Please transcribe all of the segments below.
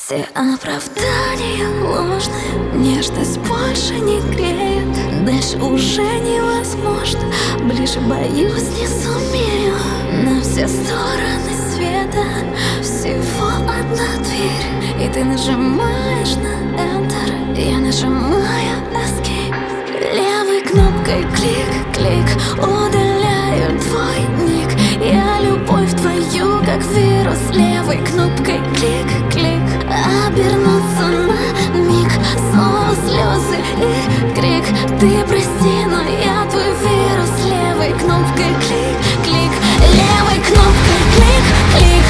Все оправдания ложные, нежность больше не греет. Дальше уже невозможно, ближе боюсь не сумею. На все стороны света всего одна дверь, и ты нажимаешь на Enter, я нажимаю Escape. Левой кнопкой клик-клик удаляю твой ник. Я любовь твою, как вирус. Левой кнопкой клик-клик обернуться на миг. Снова слезы и крик. Ты прости, но я твой вирус. Левой кнопкой клик-клик. Левой кнопкой клик-клик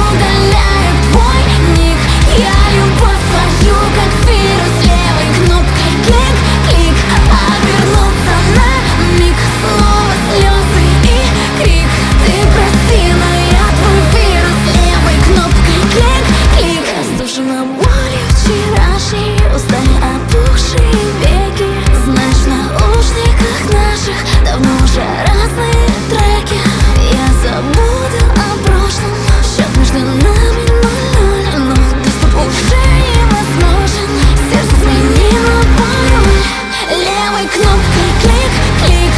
удаляю твой ник. Я любовь твою, как вирус. Левой кнопкой клик-клик обернуться на миг. Снова слезы и крик. Ты прости, но я твой вирус. Левой кнопкой клик-клик. Раздушена болью вчерашней, устали опухшие веки. Знаешь, в наушниках наших давно уже разные треки. Я забуду о прошлом, счет между нами 0-0. Но доступ уже невозможен, сердце сменило пароль. Левой кнопкой клик-клик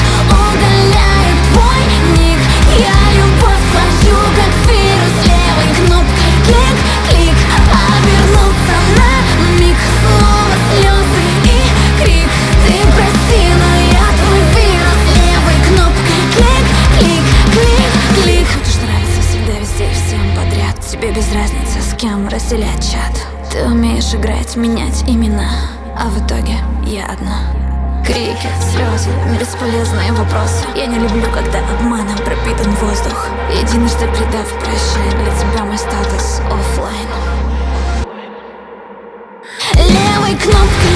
удаляю твой ник. Я любовь твою, как вирус. Левой кнопкой клик-клик обернуться на миг. Снова слезы и крик. Ты прости, но я твой вирус. Левой кнопкой клик-клик, клик-клик. Хочешь нравиться всегда, везде и всем подряд. Тебе без разницы, с кем разделять чат. Ты умеешь играть, менять имена, а в итоге я одна. Крики, слезы, бесполезные вопросы. Я не люблю, когда обманом пропитан воздух. Единожды предав, прощай, для тебя мой статус оффлайн. Левой кнопкой